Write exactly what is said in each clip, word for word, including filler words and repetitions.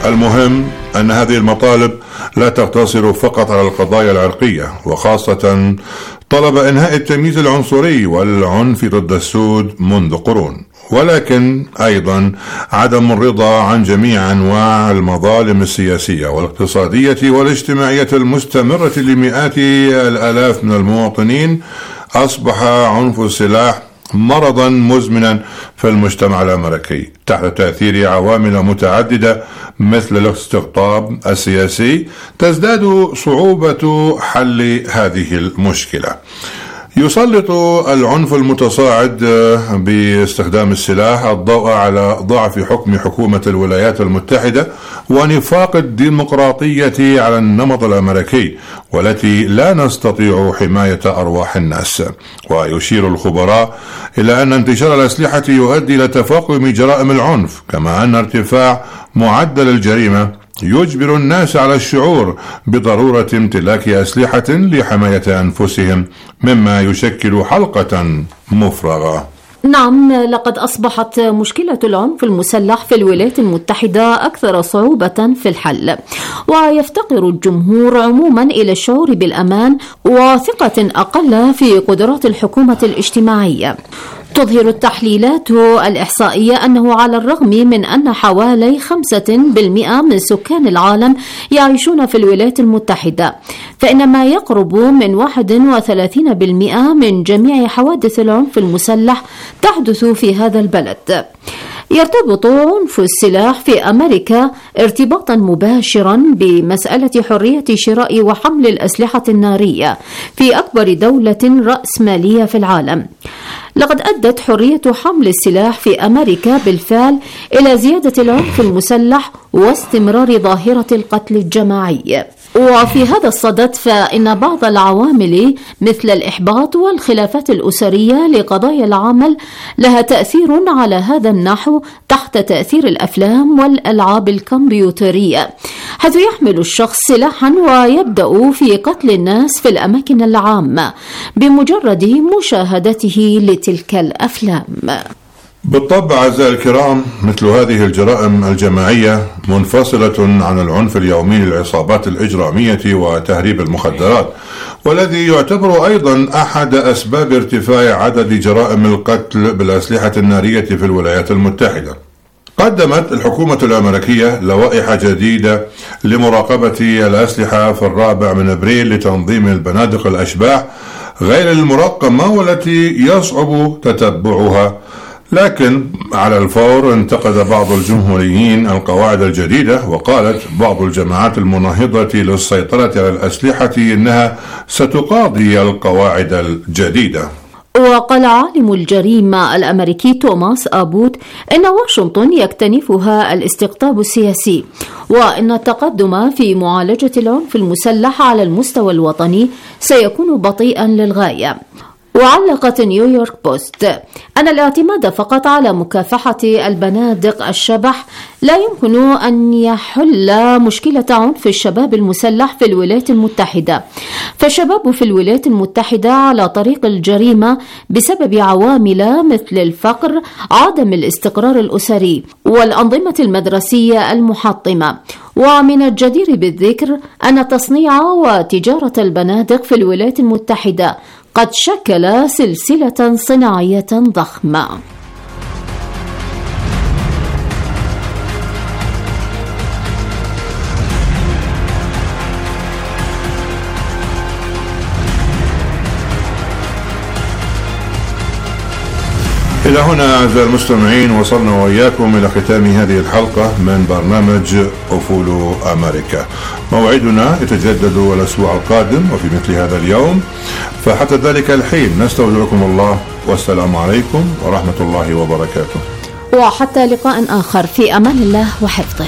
المهم أن هذه المطالب لا تقتصر فقط على القضايا العرقية، وخاصة طلب إنهاء التمييز العنصري والعنف ضد السود منذ قرون، ولكن أيضا عدم الرضا عن جميع أنواع المظالم السياسية والاقتصادية والاجتماعية المستمرة لمئات الآلاف من المواطنين أصبح عنف السلاح مرضا مزمنا في المجتمع الأمريكي تحت تأثير عوامل متعددة مثل الاستقطاب السياسي. تزداد صعوبة حل هذه المشكلة. يسلط العنف المتصاعد باستخدام السلاح الضوء على ضعف حكم حكومة الولايات المتحدة ونفاق الديمقراطية على النمط الأمريكي، والتي لا نستطيع حماية أرواح الناس. ويشير الخبراء إلى أن انتشار الأسلحة يؤدي إلى تفاقم جرائم العنف، كما أن ارتفاع معدل الجريمة يجبر الناس على الشعور بضرورة امتلاك أسلحة لحماية أنفسهم، مما يشكل حلقة مفرغة. نعم، لقد أصبحت مشكلة العنف المسلح في الولايات المتحدة أكثر صعوبة في الحل، ويفتقر الجمهور عموما إلى الشعور بالأمان وثقة أقل في قدرات الحكومة الاجتماعية. تظهر التحليلات الإحصائية أنه على الرغم من أن حوالي خمسة بالمئة من سكان العالم يعيشون في الولايات المتحدة، فإن ما يقرب من واحد وثلاثين بالمئة من جميع حوادث العنف المسلح تحدث في هذا البلد. يرتبط عنف السلاح في أمريكا ارتباطا مباشرا بمسألة حرية شراء وحمل الأسلحة النارية في أكبر دولة رأسمالية في العالم. لقد أدت حرية حمل السلاح في أمريكا بالفعل إلى زيادة العنف المسلح واستمرار ظاهرة القتل الجماعي. وفي هذا الصدد فإن بعض العوامل مثل الإحباط والخلافات الأسرية لقضايا العمل لها تأثير على هذا النحو تحت تأثير الأفلام والألعاب الكمبيوترية، حيث يحمل الشخص سلاحا ويبدأ في قتل الناس في الأماكن العامة بمجرد مشاهدته لتلك الأفلام. بالطبع أعزائي الكرام، مثل هذه الجرائم الجماعية منفصلة عن العنف اليومي للعصابات الإجرامية وتهريب المخدرات، والذي يعتبر أيضا أحد أسباب ارتفاع عدد جرائم القتل بالأسلحة النارية في الولايات المتحدة. قدمت الحكومة الأمريكية لوائح جديدة لمراقبة الأسلحة في الرابع من أبريل لتنظيم البنادق الأشباح غير المرقمة والتي يصعب تتبعها، لكن على الفور انتقد بعض الجمهوريين القواعد الجديدة، وقالت بعض الجماعات المناهضة للسيطرة على الأسلحة إنها ستقاضي القواعد الجديدة. وقال عالم الجريمة الأمريكي توماس أبوت إن واشنطن يكتنفها الاستقطاب السياسي، وإن التقدم في معالجة العنف المسلح على المستوى الوطني سيكون بطيئا للغاية. وعلقت نيويورك بوست أن الاعتماد فقط على مكافحة البنادق الشبح لا يمكن أن يحل مشكلة عنف الشباب المسلح في الولايات المتحدة، فالشباب في الولايات المتحدة على طريق الجريمة بسبب عوامل مثل الفقر، عدم الاستقرار الأسري، والأنظمة المدرسية المحطمة. ومن الجدير بالذكر أن تصنيع وتجارة البنادق في الولايات المتحدة قد شكل سلسلة صناعية ضخمة. إلى هنا أعزائي المستمعين وصلنا وإياكم إلى ختام هذه الحلقة من برنامج أفول أمريكا. موعدنا يتجدد الأسبوع القادم وفي مثل هذا اليوم، فحتى ذلك الحين نستودعكم الله، والسلام عليكم ورحمة الله وبركاته. وحتى لقاء آخر، في أمان الله وحفظه.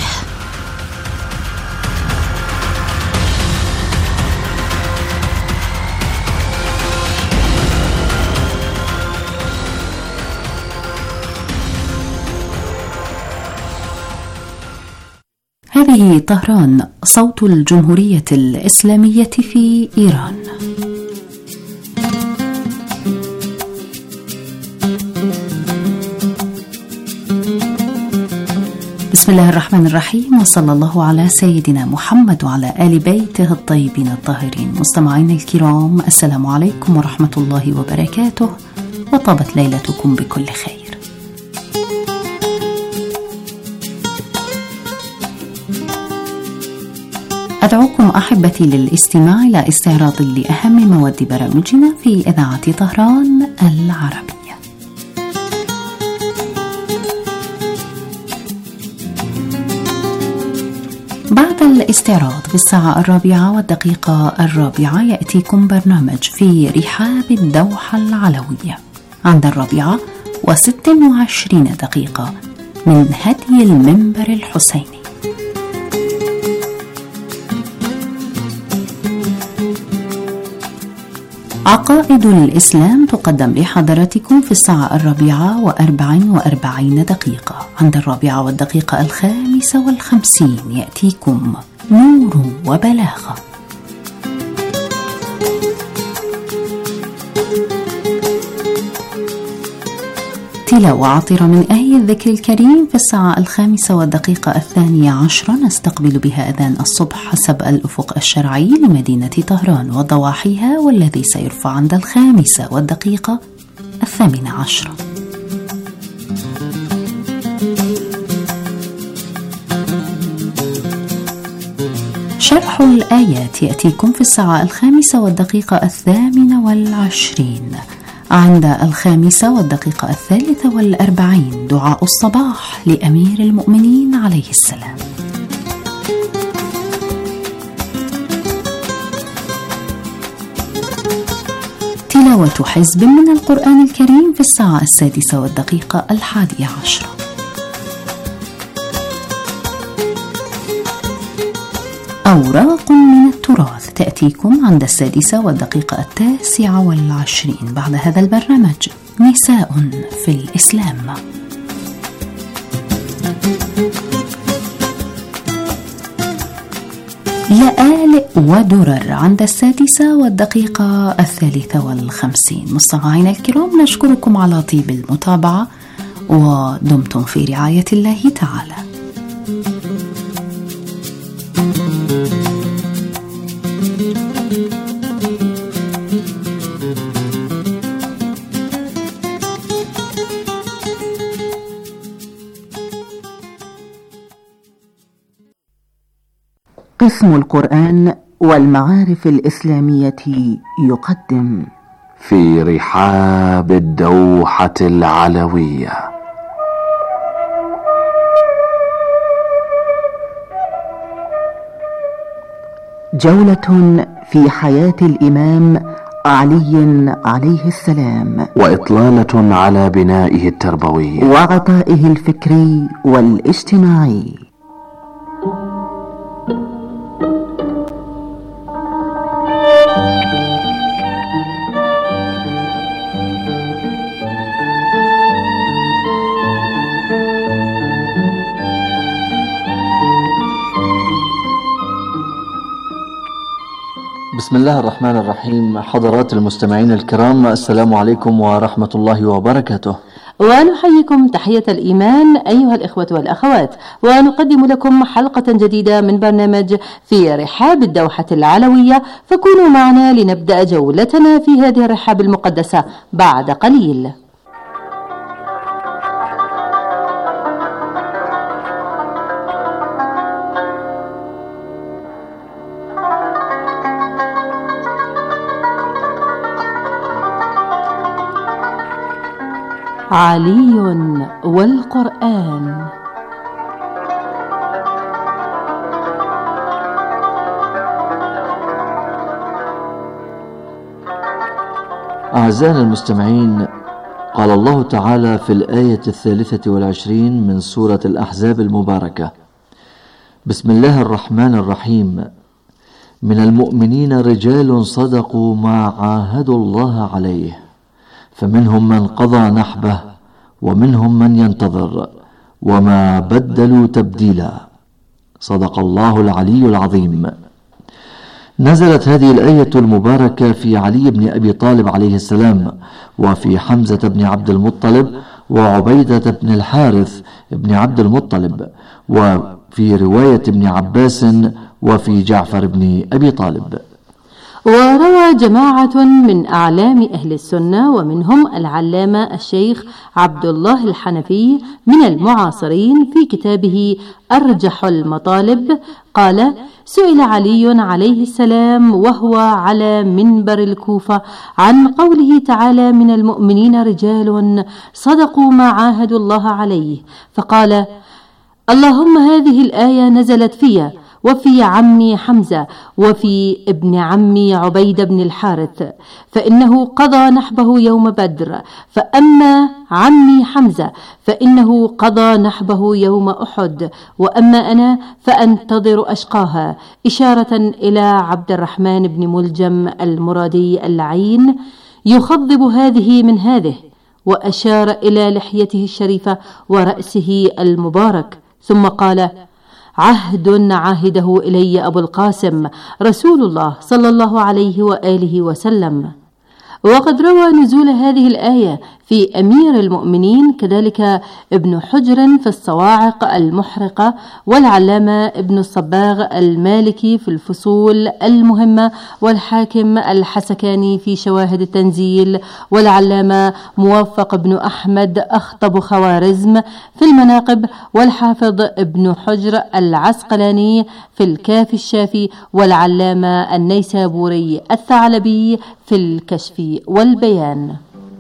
هذه طهران، صوت الجمهورية الإسلامية في إيران. بسم الله الرحمن الرحيم، وصلى الله على سيدنا محمد وعلى آل بيته الطيبين الطاهرين. مستمعينا الكرام، السلام عليكم ورحمة الله وبركاته، وطابت ليلتكم بكل خير. أدعوكم أحبتي للاستماع إلى استعراض لأهم مواد برامجنا في إذاعة طهران العربية. بعد الاستعراض في الساعة الرابعة والدقيقة الرابعة يأتيكم برنامج في رحاب الدوحة العلوية. عند الرابعة وست وعشرين دقيقة من هدي المنبر الحسيني. عقائد الإسلام تقدم لحضراتكم في الساعة الرابعة وأربع وأربعين دقيقة. عند الرابعة والدقيقة الخامسة والخمسين يأتيكم نور وبلاغة. تلاوة عطرة من آية الذكر الكريم في الساعة الخامسة والدقيقة الثانية عشرة، نستقبل بها أذان الصبح حسب الأفق الشرعي لمدينة طهران وضواحيها، والذي سيرفع عند الخامسة والدقيقة الثامنة عشرة. شرح الآيات يأتيكم في الساعة الخامسة والدقيقة الثامنة والعشرين. عند الخامسة والدقيقة الثالثة والأربعين دعاء الصباح لأمير المؤمنين عليه السلام. تلاوة حزب من القرآن الكريم في الساعة السادسة والدقيقة الحادية عشرة. أوراق من التراث تأتيكم عند السادسة والدقيقة التاسعة والعشرين. بعد هذا البرنامج نساء في الإسلام. لآلئ ودرر عند السادسة والدقيقة الثالثة والخمسين. مستمعينا الكرام، نشكركم على طيب المتابعة، ودمتم في رعاية الله تعالى. قسم القرآن والمعارف الإسلامية يقدم في رحاب الدوحة العلوية جولة في حياة الإمام علي عليه السلام، وإطلالة على بنائه التربوي وعطائه الفكري والاجتماعي. بسم الله الرحمن الرحيم. حضرات المستمعين الكرام، السلام عليكم ورحمة الله وبركاته، ونحييكم تحية الإيمان أيها الإخوة والأخوات، ونقدم لكم حلقة جديدة من برنامج في رحاب الدوحة العلوية. فكونوا معنا لنبدأ جولتنا في هذه الرحاب المقدسة بعد قليل. علي والقرآن. أعزائنا المستمعين، قال الله تعالى في الآية الثالثة والعشرين من سورة الأحزاب المباركة: بسم الله الرحمن الرحيم. من المؤمنين رجال صدقوا ما عاهدوا الله عليه، فمنهم من قضى نحبه ومنهم من ينتظر وما بدلوا تبديلا. صدق الله العلي العظيم. نزلت هذه الآية المباركة في علي بن أبي طالب عليه السلام، وفي حمزة بن عبد المطلب، وعبيدة بن الحارث بن عبد المطلب، وفي رواية ابن عباس وفي جعفر بن أبي طالب. وروى جماعة من أعلام أهل السنة ومنهم العلامة الشيخ عبد الله الحنفي من المعاصرين في كتابه أرجح المطالب قال: سئل علي عليه السلام وهو على منبر الكوفة عن قوله تعالى: من المؤمنين رجال صدقوا ما عاهدوا الله عليه، فقال: اللهم هذه الآية نزلت فيها وفي عمي حمزة وفي ابن عمي عبيد بن الحارث، فإنه قضى نحبه يوم بدر، فأما عمي حمزة فإنه قضى نحبه يوم أحد، وأما أنا فأنتظر أشقاها، إشارة إلى عبد الرحمن بن ملجم المرادي اللعين يخضب هذه من هذه، وأشار إلى لحيته الشريفة ورأسه المبارك، ثم قال: عهد عاهده إلي أبو القاسم رسول الله صلى الله عليه وآله وسلم. وقد روى نزول هذه الآية في أمير المؤمنين كذلك ابن حجر في الصواعق المحرقة، والعلامة ابن الصباغ المالكي في الفصول المهمة، والحاكم الحسكاني في شواهد التنزيل، والعلامة موفق بن أحمد أخطب خوارزم في المناقب، والحافظ ابن حجر العسقلاني في الكافي الشافي، والعلامة النيسابوري الثعلبي في الكشف والبيان.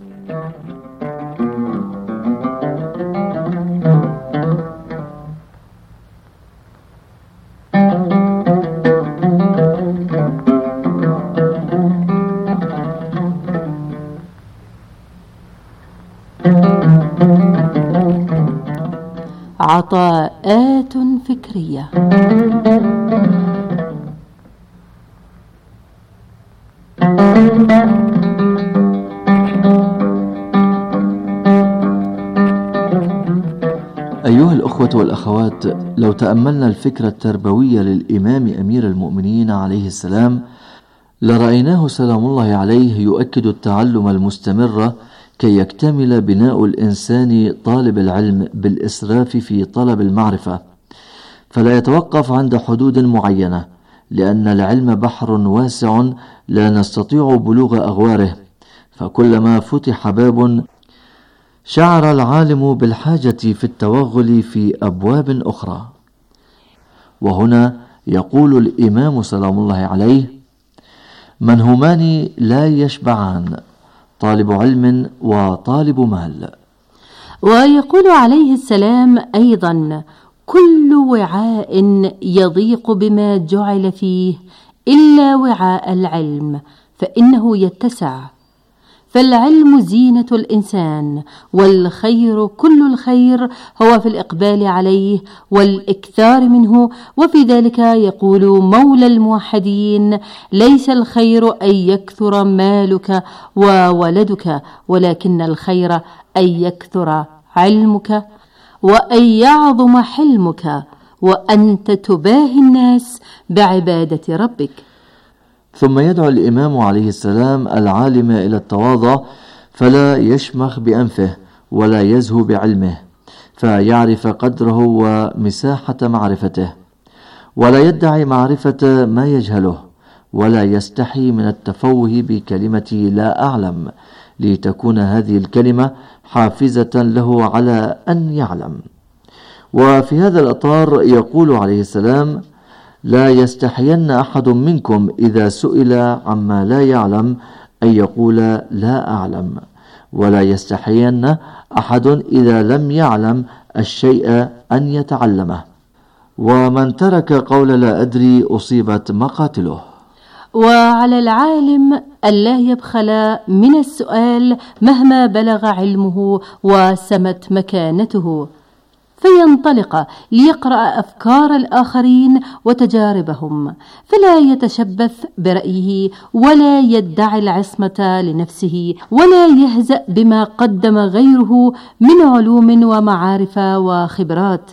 عطاءات فكرية. أيها الأخوة والأخوات، لو تأملنا الفكرة التربوية للإمام أمير المؤمنين عليه السلام لرأيناه سلام الله عليه يؤكد التعلم المستمر كي يكتمل بناء الإنسان طالب العلم بالإسراف في طلب المعرفة، فلا يتوقف عند حدود معينة، لأن العلم بحر واسع لا نستطيع بلوغ أغواره، فكلما فتح باب شعر العالم بالحاجة في التوغل في أبواب أخرى. وهنا يقول الإمام سلام الله عليه: من همان لا يشبعان، طالب علم وطالب مال. ويقول عليه السلام أيضا: كل وعاء يضيق بما جعل فيه إلا وعاء العلم فإنه يتسع، فالعلم زينة الإنسان، والخير كل الخير هو في الإقبال عليه والإكثار منه. وفي ذلك يقول مولى الموحدين: ليس الخير أن يكثر مالك وولدك، ولكن الخير أن يكثر علمك وأن يعظم حلمك وأنت تباهي الناس بعبادة ربك. ثم يدعو الإمام عليه السلام العالم إلى التواضع، فلا يشمخ بأنفه ولا يزهو بعلمه، فيعرف قدره ومساحة معرفته، ولا يدعي معرفة ما يجهله، ولا يستحي من التفوه بكلمة لا أعلم، لتكون هذه الكلمة حافزة له على أن يعلم. وفي هذا الإطار يقول عليه السلام: لا يستحين أحد منكم إذا سئل عما لا يعلم أن يقول لا أعلم، ولا يستحين أحد إذا لم يعلم الشيء أن يتعلمه، ومن ترك قول لا أدري أصيبت مقاتله. وعلى العالم ألا يبخل من السؤال مهما بلغ علمه وسمت مكانته، فينطلق ليقرأ أفكار الآخرين وتجاربهم، فلا يتشبث برأيه ولا يدعي العصمة لنفسه، ولا يهزأ بما قدم غيره من علوم ومعارف وخبرات،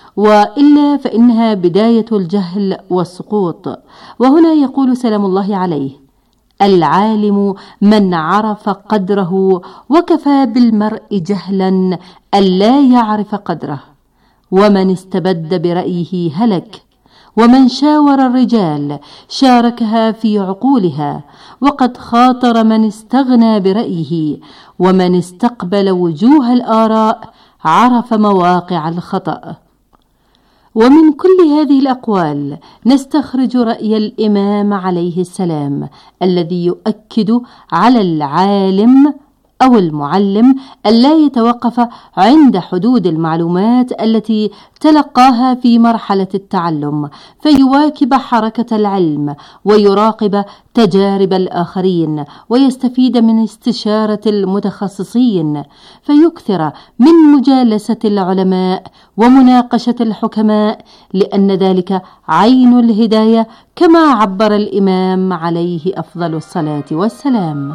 وإلا فإنها بداية الجهل والسقوط. وهنا يقول سلام الله عليه: العالم من عرف قدره، وكفى بالمرء جهلا ألا يعرف قدره. ومن استبد برأيه هلك، ومن شاور الرجال شاركها في عقولها، وقد خاطر من استغنى برأيه، ومن استقبل وجوه الآراء عرف مواقع الخطأ. ومن كل هذه الأقوال نستخرج رأي الإمام عليه السلام الذي يؤكد على العالم أو المعلم ألا يتوقف عند حدود المعلومات التي تلقاها في مرحلة التعلم، فيواكب حركة العلم ويراقب تجارب الآخرين ويستفيد من استشارة المتخصصين، فيكثر من مجالسة العلماء ومناقشة الحكماء، لأن ذلك عين الهداية كما عبر الإمام عليه أفضل الصلاة والسلام.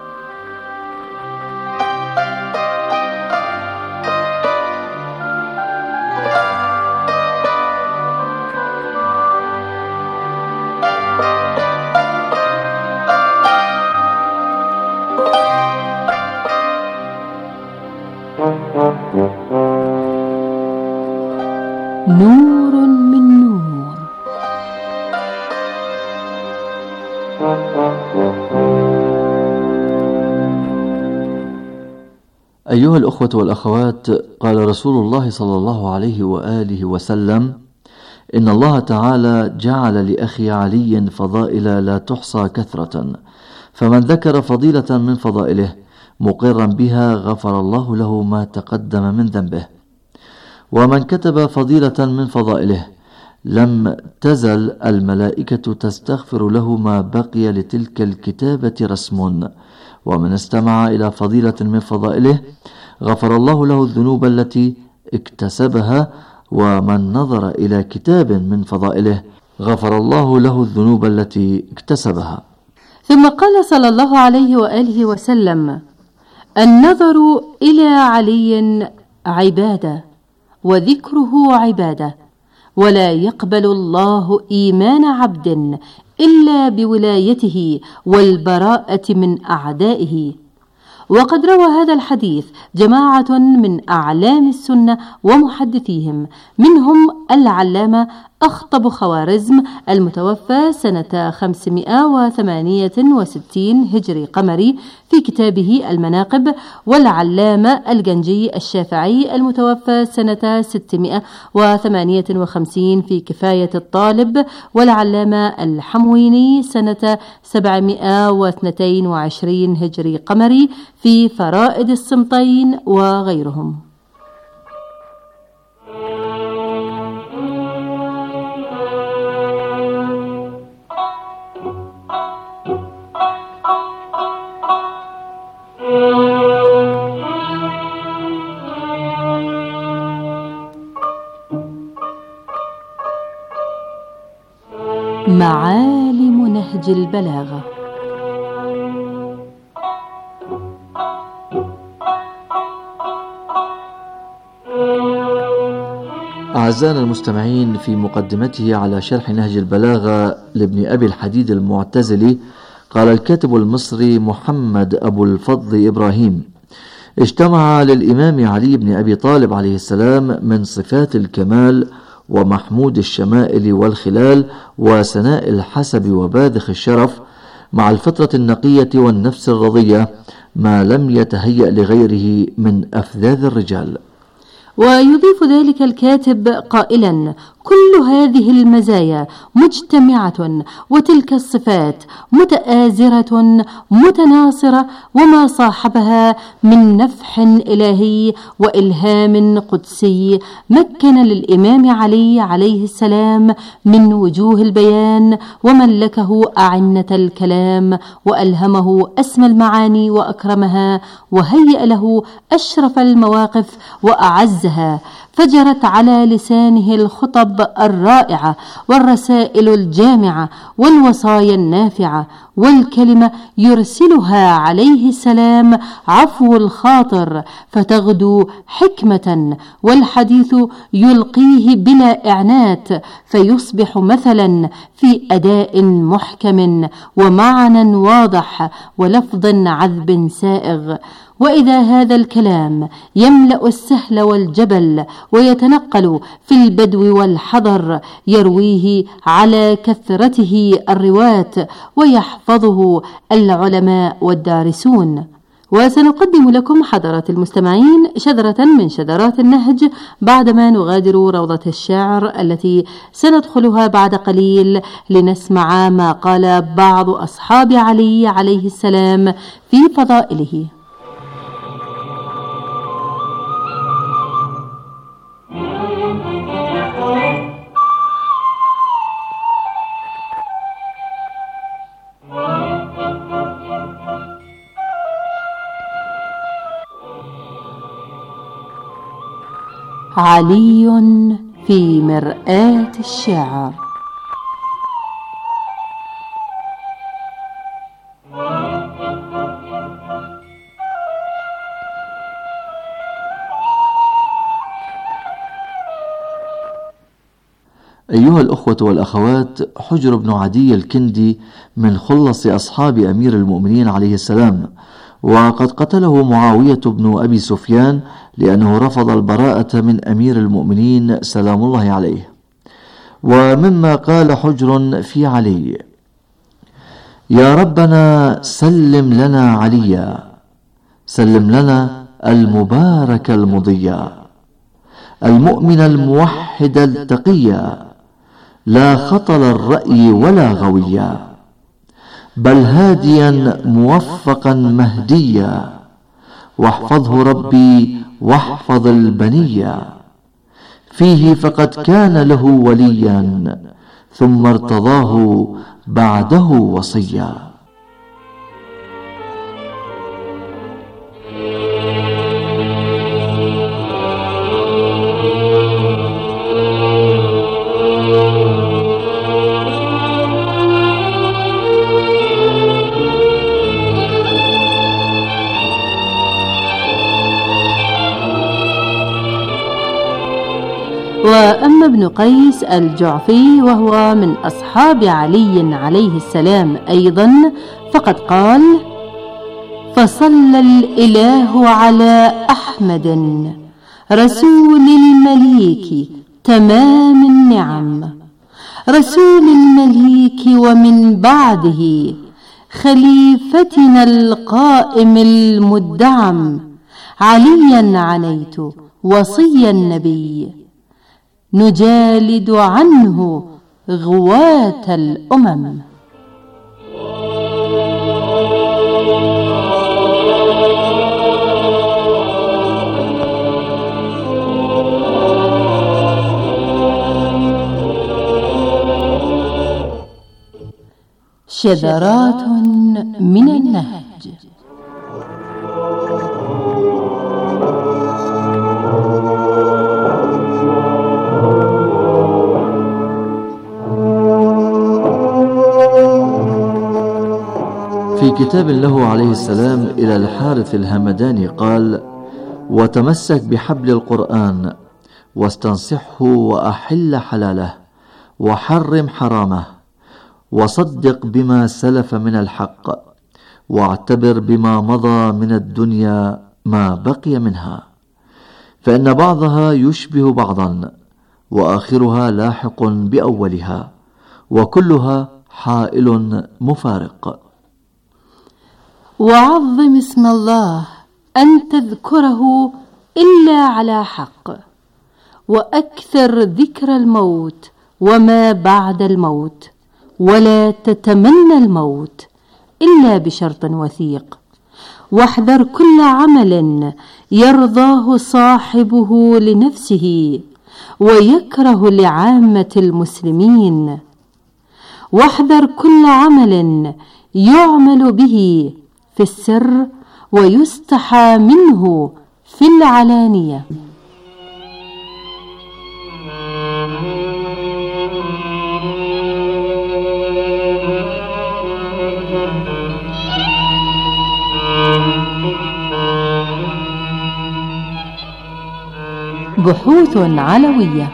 نور من نور. أيها الأخوة والأخوات، قال رسول الله صلى الله عليه وآله وسلم: إن الله تعالى جعل لأخي علي فضائل لا تحصى كثرة، فمن ذكر فضيلة من فضائله مقرا بها غفر الله له ما تقدم من ذنبه، ومن كتب فضيلة من فضائله لم تزل الملائكة تستغفر له ما بقي لتلك الكتابة رسم، ومن استمع إلى فضيلة من فضائله غفر الله له الذنوب التي اكتسبها، ومن نظر إلى كتاب من فضائله غفر الله له الذنوب التي اكتسبها. ثم قال صلى الله عليه وآله وسلم: النظر إلى علي عبادة، وذكره عبادة، ولا يقبل الله إيمان عبد إلا بولايته والبراءة من أعدائه. وقد روى هذا الحديث جماعة من أعلام السنة ومحدثيهم، منهم العلامة أخطب خوارزم المتوفى سنة خمسمائة وثمانية وستين هجري قمري في كتابه المناقب، والعلامة الجنجي الشافعي المتوفى سنة ستمائة وثمانية وخمسين في كفاية الطالب، والعلامة الحمويني سنة سبعمائة واثنين وعشرين هجري قمري في فرائد السمطين وغيرهم. معالم نهج البلاغة. أعزائنا المستمعين، في مقدمته على شرح نهج البلاغة لابن أبي الحديد المعتزلي قال الكاتب المصري محمد أبو الفضل إبراهيم: اجتمع للإمام علي بن أبي طالب عليه السلام من صفات الكمال ومحمود الشمائل والخلال وسناء الحسب وباذخ الشرف مع الفطرة النقية والنفس الرضية ما لم يتهيأ لغيره من أفذاذ الرجال. ويضيف ذلك الكاتب قائلا: كل هذه المزايا مجتمعة، وتلك الصفات متآزرة متناصرة، وما صاحبها من نفح إلهي وإلهام قدسي مكن للإمام علي عليه السلام من وجوه البيان، وملكه أعنة الكلام، وألهمه أسمى المعاني وأكرمها، وهيأ له أشرف المواقف وأعزها، فجرت على لسانه الخطب الرائعة والرسائل الجامعة والوصايا النافعة، والكلمة يرسلها عليه السلام عفو الخاطر فتغدو حكمة، والحديث يلقيه بلا إعنات فيصبح مثلا في أداء محكم ومعنى واضح ولفظ عذب سائغ. وإذا هذا الكلام يملأ السهل والجبل ويتنقل في البدو والحضر يرويه على كثرته الرواة ويحفظه العلماء والدارسون. وسنقدم لكم حضرات المستمعين شذرة من شذرات النهج بعدما نغادر روضة الشعر التي سندخلها بعد قليل لنسمع ما قال بعض أصحاب علي عليه السلام في فضائله. علي في مرآة الشعر. أيها الأخوة والأخوات، حجر بن عدي الكندي من خلص أصحاب أمير المؤمنين عليه السلام، وقد قتله معاوية بن أبي سفيان لأنه رفض البراءة من أمير المؤمنين سلام الله عليه. ومما قال حجر في علي: يا ربنا سلم لنا عليا، سلم لنا المبارك المضيا، المؤمن الموحد التقيا، لا خطل الرأي ولا غويا، بل هاديا موفقا مهديا، واحفظه ربي واحفظ البنية، فيه فقد كان له وليا، ثم ارتضاه بعده وصيا. وأما ابن قيس الجعفي وهو من أصحاب علي عليه السلام أيضا فقد قال: فصلى الإله على أحمد رسول المليك تمام النعم، رسول المليك ومن بعده خليفتنا القائم المدعم، عليا عنيت وصي النبي، نجالد عنه غواة الأمم. شذرات من النهج. في كتاب له عليه السلام إلى الحارث الهمداني قال: وتمسك بحبل القرآن واستنصحه وأحل حلاله وحرم حرامه، وصدق بما سلف من الحق، واعتبر بما مضى من الدنيا ما بقي منها، فإن بعضها يشبه بعضا، وآخرها لاحق بأولها، وكلها حائل مفارق. وعظم اسم الله أن تذكره إلا على حق، وأكثر ذكر الموت وما بعد الموت، ولا تتمنى الموت إلا بشرط وثيق، واحذر كل عمل يرضاه صاحبه لنفسه ويكره لعامة المسلمين، واحذر كل عمل يعمل به في السر ويستحى منه في العلانية. بحوث علوية.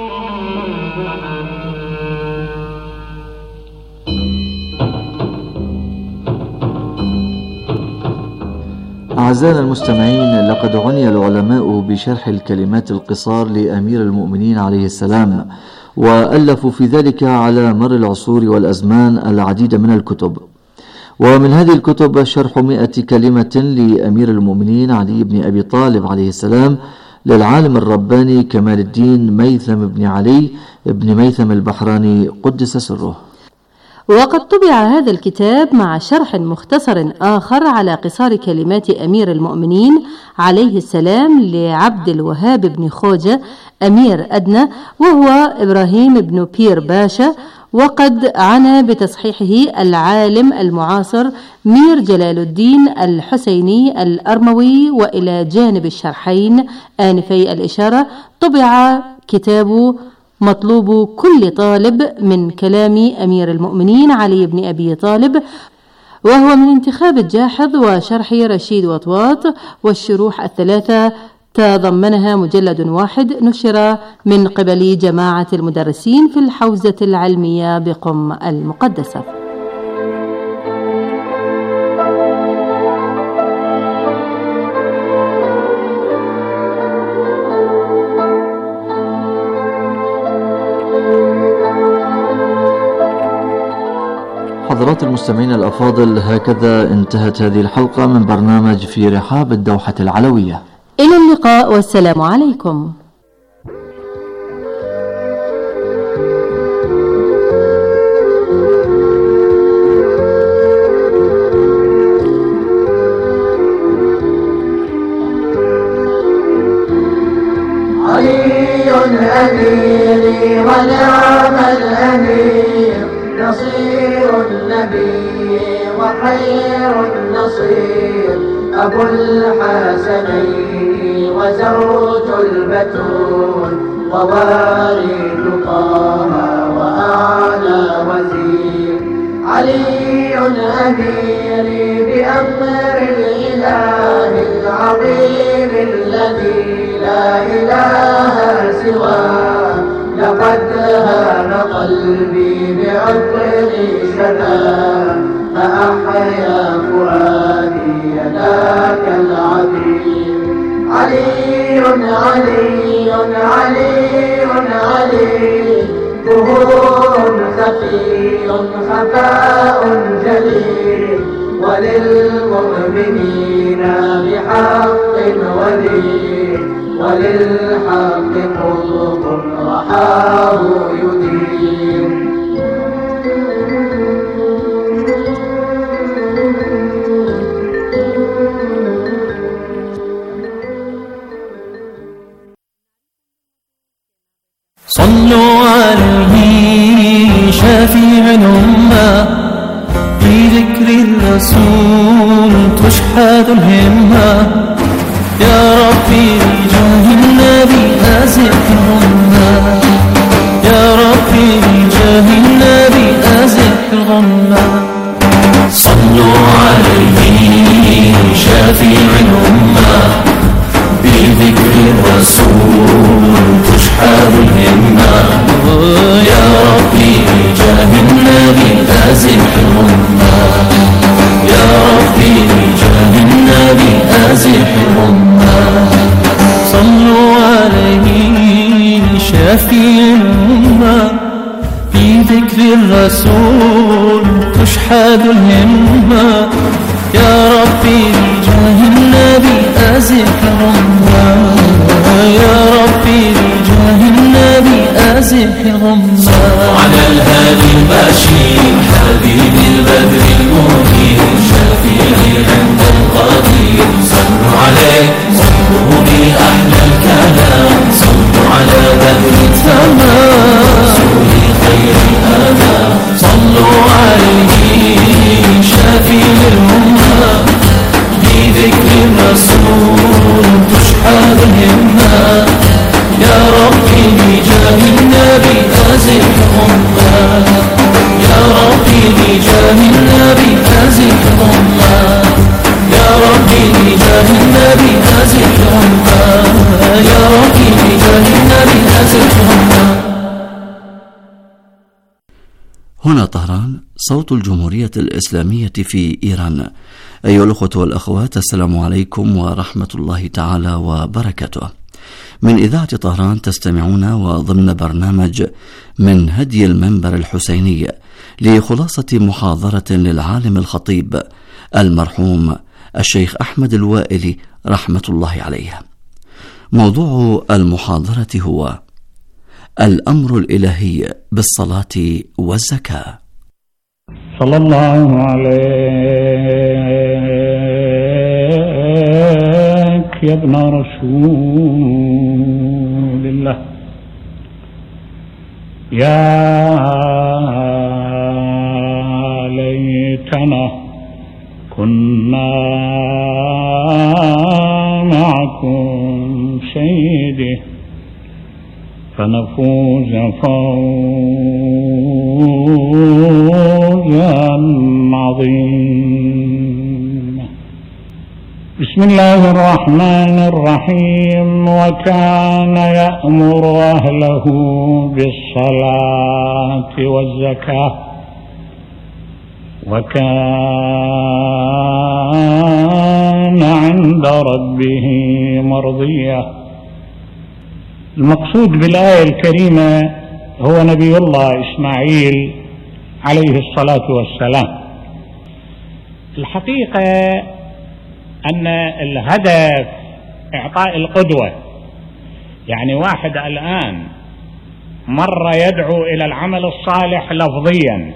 أعزائنا المستمعين، لقد عني العلماء بشرح الكلمات القصار لأمير المؤمنين عليه السلام، وألفوا في ذلك على مر العصور والأزمان العديد من الكتب. ومن هذه الكتب شرح مئة كلمة لأمير المؤمنين علي بن أبي طالب عليه السلام للعالم الرباني كمال الدين ميثم بن علي بن ميثم البحراني قدس سره. وقد طبع هذا الكتاب مع شرح مختصر آخر على قصار كلمات أمير المؤمنين عليه السلام لعبد الوهاب بن خوجة أمير أدنى، وهو إبراهيم بن بير باشا، وقد عنى بتصحيحه العالم المعاصر مير جلال الدين الحسيني الأرموي. وإلى جانب الشرحين آنفي الإشارة طبع كتاب مطلوب كل طالب من كلام أمير المؤمنين علي بن أبي طالب، وهو من انتخاب الجاحظ وشرح رشيد وطواط، والشروح الثلاثة تضمنها مجلد واحد نشر من قبل جماعة المدرسين في الحوزة العلمية بقم المقدسة. حضرات المستمعين الأفاضل، هكذا انتهت هذه الحلقة من برنامج في رحاب الدوحة العلوية. إلى اللقاء والسلام عليكم. علي أميري ونعم الأمير، نصير النبي وخير النصير، أبو الحسنين وزوج البتول، ووارث طه وأعلى وزير. علي أميري بأمر الإله العظيم الذي لا إله سواه، لقد هان قلبي بعطر شفاه، فأحيا فؤادي ذاك العظيم. علي علي علي علي، ظهور خفي خفاء جليل، وللمؤمنين بحق ولي، وللحق قطب رحاه يدين. صلوا عليه شافيع الأمة، في ذكر الرسول تشحذ الهمة، يا ربي بجاه النبي أزح الغمة، يا ربي بجاه النبي أزح الغمة. صلوا عليه شافيع الأمة، بذكر الرسول تشحذ الهمة، يا ربي بجاه النبي أزح الغمة، يا ربي بجاه النبي أزح الغمة. صلوا عليه شافي الأمة، في ذكر الرسول تشحذ الهمة، يا ربي بجاه النبي أزح الغمة، يا ربي بجاه النبي أزح الغمة. صلوا على الهادي البشير حبيب البدر المنير، شفيعي عند القدير. صلوا عليه صلوا بأحلى الكلام، صلوا على بدر التمام رسول خير الأنام. صلوا عليه شفيع الأمة، بذكر الرسول تشحذ الهمة، يا ربي بجاه النبي أزح الغمة، يا ربي هنا طهران، صوت الجمهورية الإسلامية في إيران. أيها الأخوة والأخوات، السلام عليكم ورحمة الله تعالى وبركاته. من إذاعة طهران تستمعون وضمن برنامج من هدي المنبر الحسيني لخلاصة محاضرة للعالم الخطيب المرحوم الشيخ أحمد الوائلي رحمة الله عليه. موضوع المحاضرة هو الأمر الإلهي بالصلاة والزكاة. صلى الله عليك يا ابن رسول الله، يا ليتنا كنا معكم سيدي فنفوز فوزا عظيما. بسم الله الرحمن الرحيم. وكان يأمر أهله بالصلاة والزكاة وكان عند ربه مرضيا. المقصود بالآية الكريمة هو نبي الله إسماعيل عليه الصلاة والسلام. الحقيقة أن الهدف إعطاء القدوة، يعني واحد الآن مرة يدعو إلى العمل الصالح لفظيا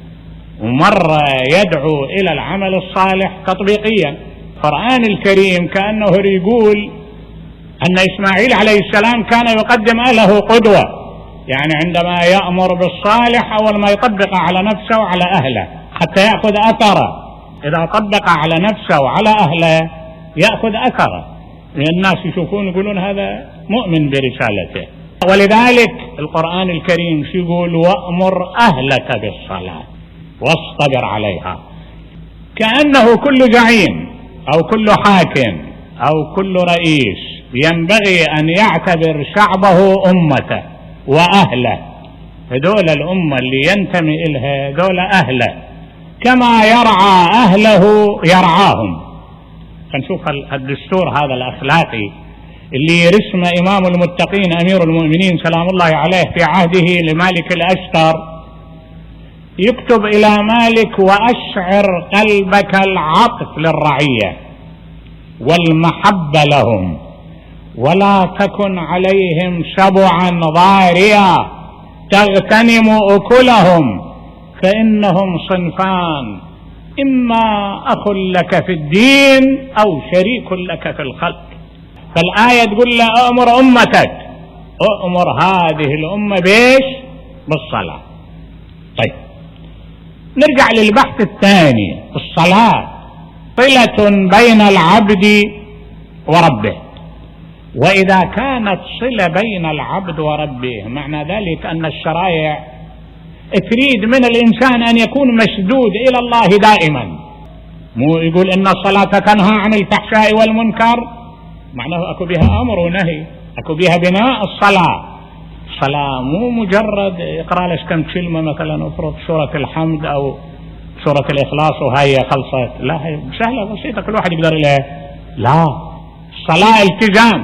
ومرة يدعو إلى العمل الصالح تطبيقيا. القرآن الكريم كأنه يقول أن إسماعيل عليه السلام كان يقدم أهله قدوة، يعني عندما يأمر بالصالح أول ما يطبق على نفسه وعلى أهله حتى يأخذ أثره. إذا طبق على نفسه وعلى أهله يأخذ أثره، الناس يشوفون يقولون هذا مؤمن برسالته. ولذلك القرآن الكريم يقول وأمر أهلك بالصلاة واصطبر عليها. كأنه كل زعيم أو كل حاكم أو كل رئيس ينبغي أن يعتبر شعبه أمته وأهله، هذول الأمة اللي ينتمي إلها هذول أهله، كما يرعى أهله يرعاهم. فنشوف الدستور هذا الأخلاقي اللي رسم إمام المتقين أمير المؤمنين سلام الله عليه في عهده لمالك الأشتر، يكتب إلى مالك وأشعر قلبك العطف للرعية والمحبة لهم ولا تكن عليهم سبعا ضاريا تغتنم أكلهم فإنهم صنفان إما أخ لك في الدين أو شريك لك في الخلق. فالآية تقول له أأمر أمتك، أأمر هذه الأمة بيش؟ بالصلاة. طيب نرجع للبحث الثاني. الصلاة صلة بين العبد وربه، وإذا كانت صلة بين العبد وربه معنى ذلك أن الشرائع تريد من الإنسان أن يكون مشدود إلى الله دائما. مو يقول إن الصلاة تنهى عن الفحشاء والمنكر، معناه أكو بها أمر ونهي، أكو بها بناء الصلاة. الصلاة مو مجرد اقرأ لك كم كلمة مثلا افرض سورة الحمد أو سورة الإخلاص وهي خلصت، لا هي سهلة بسيطة كل واحد يقدر لها. لا، الصلاة التزام،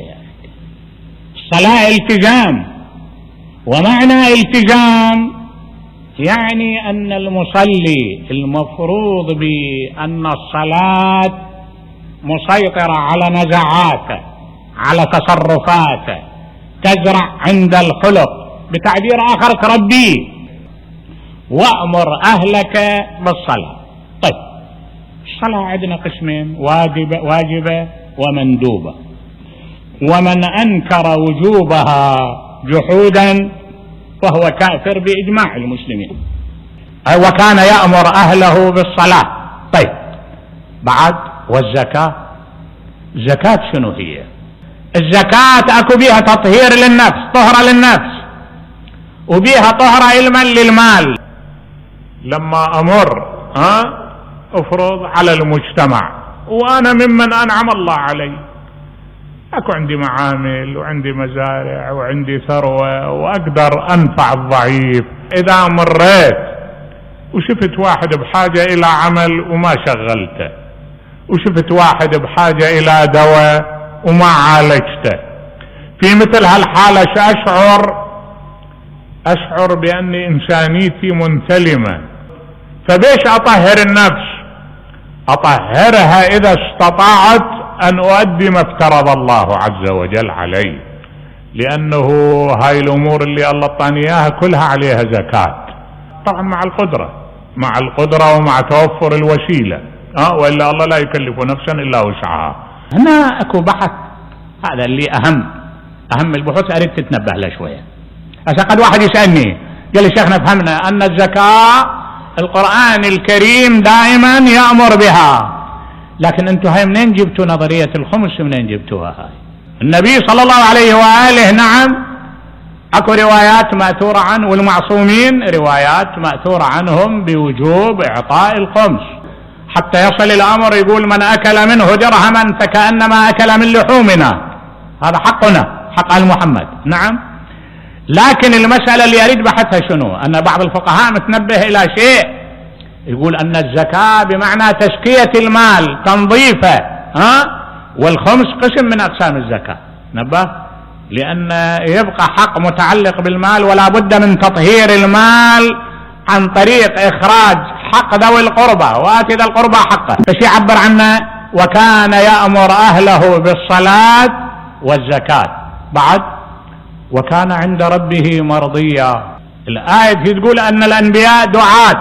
الصلاة التزام. ومعنى التزام يعني أن المصلي المفروض بأن الصلاة مسيطرة على نزعاته على تصرفاته، تزرع عند الخلق، بتعبير آخر تربيه. وأمر أهلك بالصلاة. طيب الصلاة عندنا قسمين، واجبة, واجبة ومندوبة. ومن أنكر وجوبها جحودا فهو كافر بإجماع المسلمين. وكان يأمر أهله بالصلاة. طيب بعد والزكاة. الزكاة شنو هي؟ الزكاة أكو بيها تطهير للنفس، طهرة للنفس، وبيها طهرة علما للمال. لما أمر ها أفرض على المجتمع وأنا ممن أنعم الله علي، أكو عندي معامل وعندي مزارع وعندي ثروة وأقدر أنفع الضعيف، إذا مريت وشفت واحد بحاجة إلى عمل وما شغلته، وشفت واحد بحاجة إلى دواء وما عالجته. في مثل هالحالة أشعر أشعر بأن إنسانيتي منثلمة، فبيش أطهر النفس؟ أطهرها إذا استطاعت أن أؤدي ما افترض الله عز وجل علي، لأنه هاي الأمور اللي الله اعطاني إياها كلها عليها زكاة، طبعا مع القدرة مع القدرة ومع توفر الوسيلة، أه وإلا الله لا يكلف نفسا إلا وسعها. هنا أكو بحث، هذا اللي أهم أهم البحوث، أريد تتنبه له شوية. هسه قد واحد يسألني قال لي شيخنا فهمنا أن الزكاة القرآن الكريم دائما يأمر بها، لكن أنتم هاي منين جبتوا نظرية الخمس؟ منين جبتوها هاي؟ النبي صلى الله عليه وآله نعم أكو روايات مأثورة عنه، والمعصومين روايات مأثورة عنهم بوجوب إعطاء الخمس، حتى يصل الأمر يقول من أكل منه درهما فكأنما أكل من لحومنا، هذا حقنا حق آل محمد. نعم، لكن المسألة اللي أريد بحثها شنو؟ أن بعض الفقهاء متنبه إلى شيء، يقول أن الزكاة بمعنى تزكية المال تنظيفه، ها؟ والخمس قسم من أقسام الزكاة، نبه، لأن يبقى حق متعلق بالمال ولا بد من تطهير المال عن طريق إخراج حق ذوي القربى، وآتي ذا القربى حقه. فشي يعبر عنه وكان يأمر أهله بالصلاة والزكاة، بعد وكان عند ربه مرضيا. الآية تقول أن الأنبياء دعاة،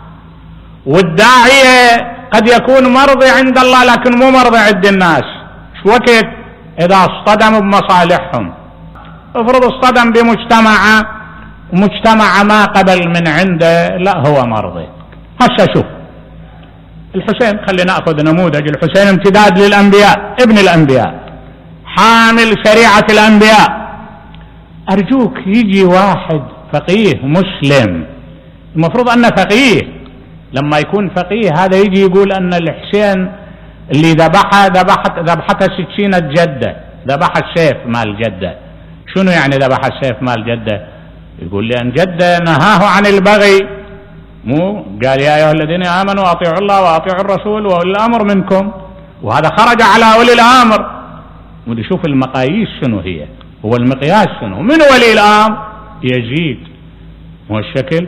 والداعية قد يكون مرضي عند الله لكن مو مرضي عند الناس. شو وقت إذا اصطدموا بمصالحهم، افرض اصطدم بمجتمع ومجتمع ما قبل من عنده، لا هو مرضي. هسه شوف الحسين، خلينا نأخذ نموذج الحسين، امتداد للأنبياء، ابن الأنبياء، حامل شريعة الأنبياء. أرجوك يجي واحد فقيه مسلم، المفروض أنه فقيه، لما يكون فقيه هذا يجي يقول أن الحسين اللي ذبحها ذبحت ذبحتها سكينة جدة، ذبح السيف مال جدة. شنو يعني ذبح السيف مال جدة؟ يقول لأن جدة نهاه عن البغي، مو قال يا أيها الذين آمنوا أطيعوا الله وأطيعوا الرسول وأولي الأمر منكم، وهذا خرج على أولي الأمر. ودي شوف المقاييس شنو هي، هو المقياس شنو؟ من ولي الأمر؟ يزيد، مو الشكل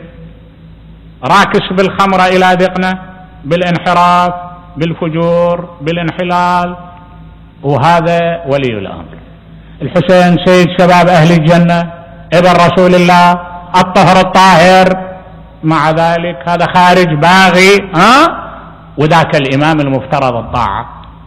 راكس بالخمرة إلى ذقنه، بالانحراف، بالفجور، بالانحلال، وهذا ولي الأمر. الحسين سيد شباب أهل الجنة، ابن رسول الله الطهر الطاهر، مع ذلك هذا خارج باغي، ها؟ وذاك الإمام المفترض الطاعة.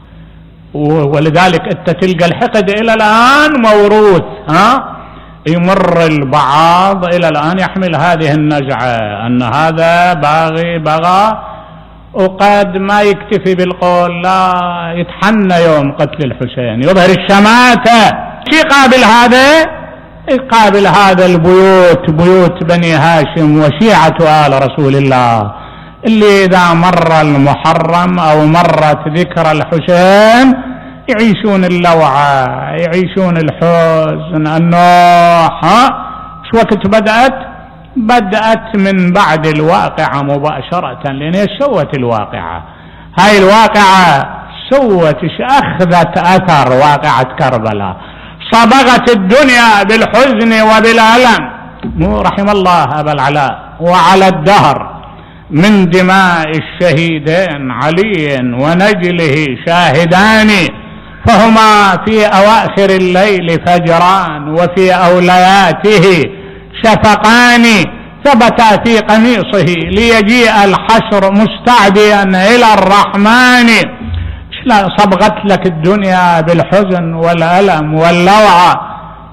ولذلك أنت تلقى الحقد إلى الآن موروث، ها؟ يمر البعض إلى الآن يحمل هذه النزعة أن هذا باغي بغى، وقد ما يكتفي بالقول، لا يتحنى يوم قتل الحسين، يظهر الشماتة. شي قابل هذا؟ يقابل هذا البيوت، بيوت بني هاشم وشيعة آل رسول الله، اللي إذا مر المحرم أو مرت ذكر الحسين يعيشون اللوعة، يعيشون الحزن، النوح. شو وقت بدأت؟ بدأت من بعد الواقعة مباشرة، لأن هي سوت الواقعة. هاي الواقعة سوت أخذت أثر واقعة كربلاء، صبغت الدنيا بالحزن وبالألم. مو رحم الله أبا العلاء وعلى الدهر من دماء الشهيدين علي ونجله شاهدان، فهما في أواخر الليل فجران وفي أولياته شفقان، ثبتا في قميصه ليجيء الحشر مستعديا إلى الرحمن. صبغت لك الدنيا بالحزن والألم واللوعة،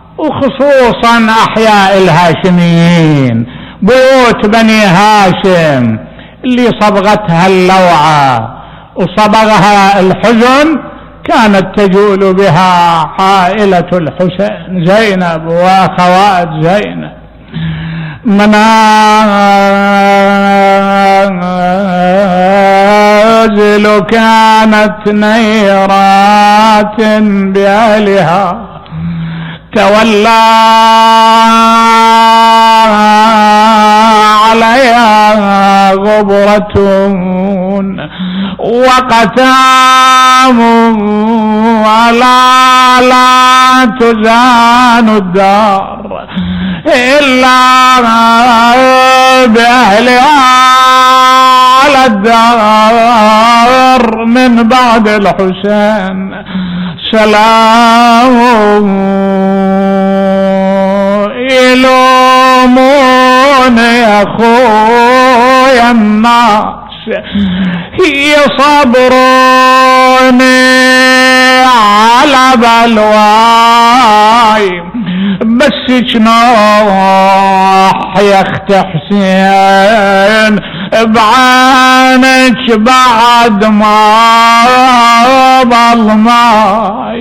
وخصوصا أحياء الهاشميين، بيوت بني هاشم اللي صبغتها اللوعة وصبغها الحزن، كانت تجول بها عائلة الحسين، زينب وأخوات زينب. منازل كانت نيرات بأهلها، تولى عليها غبرة وقتام ولا لا تزان الدار إلا بأهلها على الدار من بعد الحسين سلام يلومون يا أخويا الناس يصبروني على بلواي بس جناح يا اخت حسين بعانك بعد ما ظلماي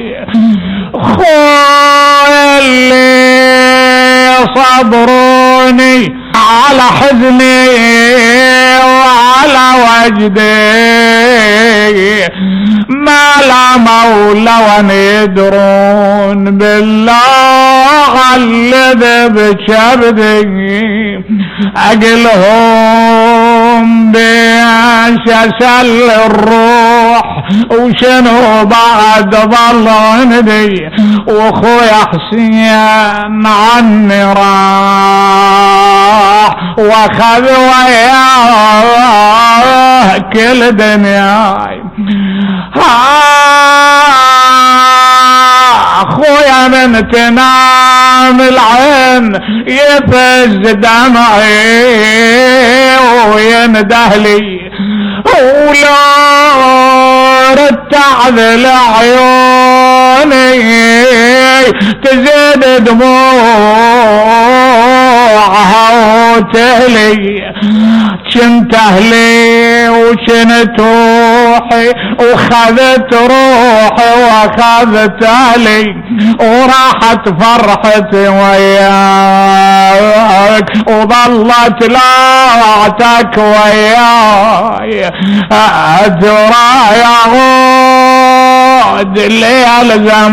خويا اللي صبروني على حزني وعلى وجدي ما لا مولى وندرون بالله غلب بكبدي أقلهم بشسل الروح وشنو بعد ظل عندي وخويا حسين عني راح واخذ وياه كل دنياي اخويا من تنام العين يفز دمعي ويندهلي ولو رتعذ لعيوني تزيد دموعها وتهلي كنت اهلي وكنت روحي وخذت روحي واخذت اهلي وراحت فرحتي وياك وظلت لعتك وياي اترى يا غود ليال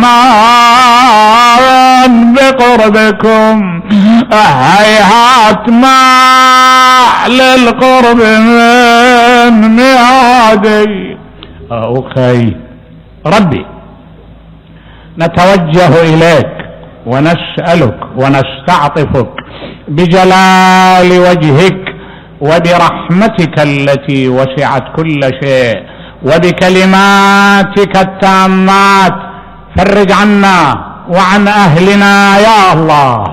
زمان بقربكم هيهات ما للقرب من ميعادي. أخي ربي نتوجه إليك ونسألك ونستعطفك بجلال وجهك وبرحمتك التي وسعت كل شيء وبكلماتك التامات فرج عنا وعن أهلنا يا الله.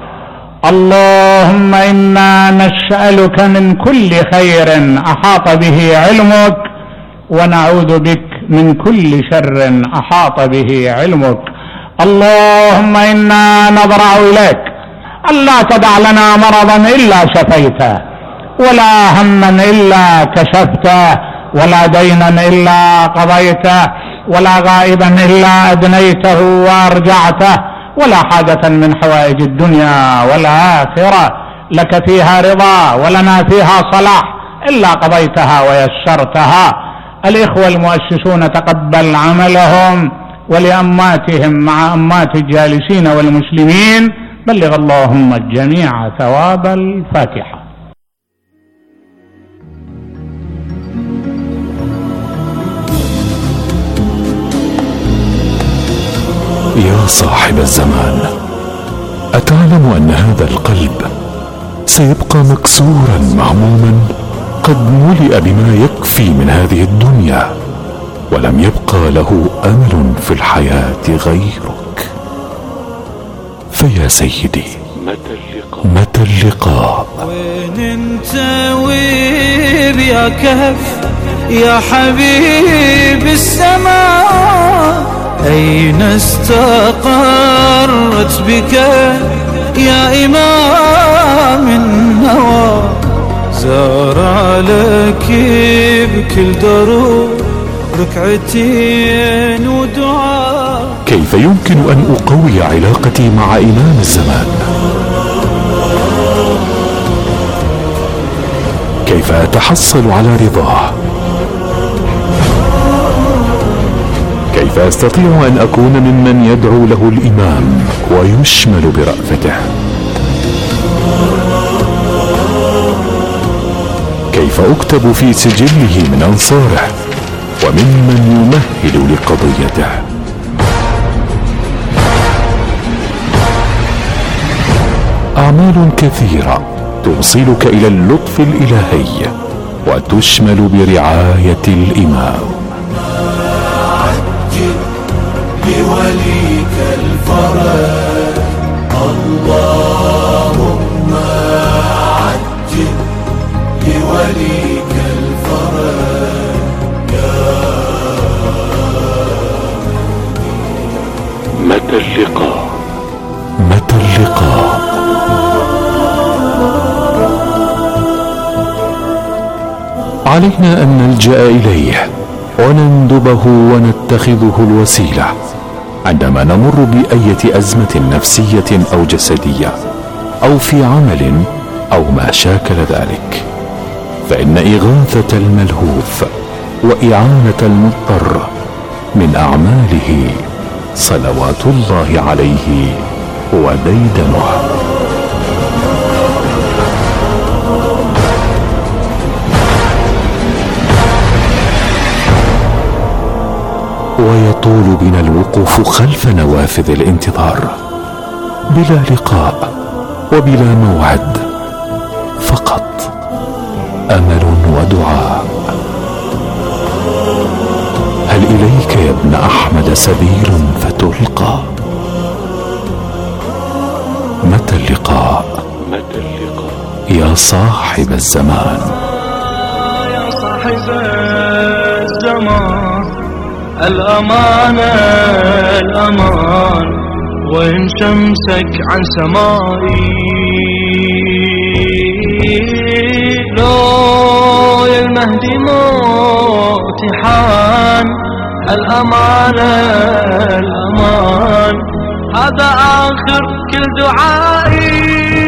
اللهم إنا نسألك من كل خير أحاط به علمك ونعوذ بك من كل شر أحاط به علمك. اللهم إنا نضرع إليك ألا تدع لنا مرضا إلا شفيته ولا هما إلا كشفته ولا دينا إلا قضيته ولا غائبا إلا أدنيته وأرجعته ولا حاجة من حوائج الدنيا والآخرة لك فيها رضا ولنا فيها صلاح إلا قضيتها ويسرتها. الإخوة المؤسسون تقبل عملهم ولأماتهم مع أمات الجالسين والمسلمين بلغ اللهم الجميع ثواب الفاتحة. يا صاحب الزمان، أتعلم أن هذا القلب سيبقى مكسورا مهموما قد ملئ بما يكفي من هذه الدنيا ولم يبقى له أمل في الحياة غيرك؟ فيا سيدي متى اللقاء؟ وين انت ويب يا كهف يا حبيب السماء؟ أين استقرت بك يا إمام النوى؟ زارع لك بكل دروب ركعتين ودعاء. كيف يمكن أن أقوي علاقتي مع إمام الزمان؟ كيف أتحصل على رضاه؟ كيف أستطيع أن أكون ممن يدعو له الإمام ويشمل برأفته؟ كيف أكتب في سجله من أنصاره وممن يمهل لقضيته. أعمال كثيرة توصلك إلى اللطف الإلهي وتشمل برعاية الإمام. عجل بوليك الفرج اللهم عجل بوليك الفرج يا متى اللقاء؟ متى اللقاء؟ علينا أن نلجأ إليه ونندبه ونتخذه الوسيلة عندما نمر بأية أزمة نفسية أو جسدية أو في عمل أو ما شاكل ذلك، فإن إغاثة الملهوف وإعانة المضطر من أعماله صلوات الله عليه وديدنه. ويطول بنا الوقوف خلف نوافذ الانتظار بلا لقاء وبلا موعد، فقط أمل ودعاء. هل إليك يا ابن أحمد سبيل فتلقى؟ متى اللقاء؟ متى اللقاء يا صاحب الزمان؟ يا صاحب الزمان الأمان الأمان وإن شمسك عن سمائي لو يا المهدي موتحان الأمان الأمان هذا آخر كل دعائي.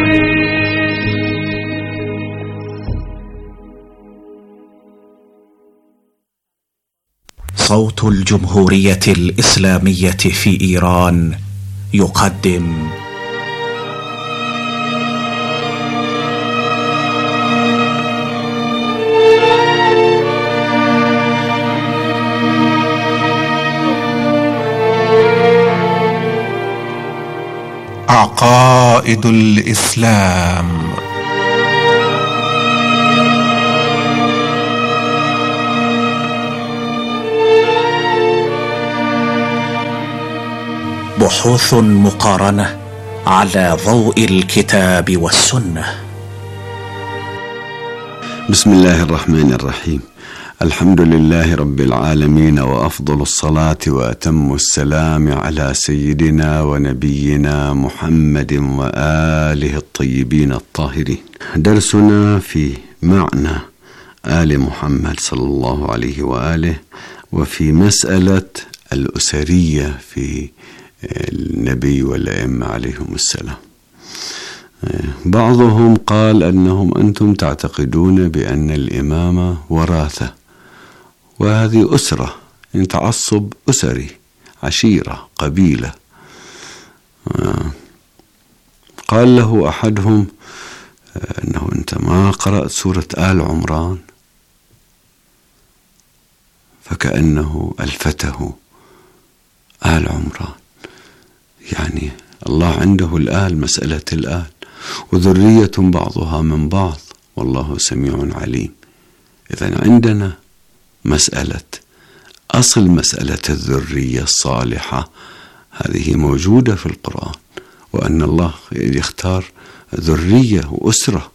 صوت الجمهورية الإسلامية في إيران يقدم عقائد الإسلام. بحوث مقارنة على ضوء الكتاب والسنة. بسم الله الرحمن الرحيم. الحمد لله رب العالمين، وأفضل الصلاة وأتم السلام على سيدنا ونبينا محمد وآله الطيبين الطاهرين. درسنا في معنى آل محمد صلى الله عليه وآله، وفي مسألة الأسرية في النبي والأئمة عليهم السلام. بعضهم قال أنهم أنتم تعتقدون بأن الإمامة وراثة، وهذه أسرة، يعني تعصب أسري، عشيرة، قبيلة. قال له أحدهم أنه أنت ما قرأت سورة آل عمران؟ فكأنه ألفته آل عمران، يعني الله عنده الآل، مسألة الآل، وذرية بعضها من بعض والله سميع عليم. إذن عندنا مسألة أصل مسألة الذرية الصالحة، هذه موجودة في القرآن، وأن الله يختار ذرية وأسرة.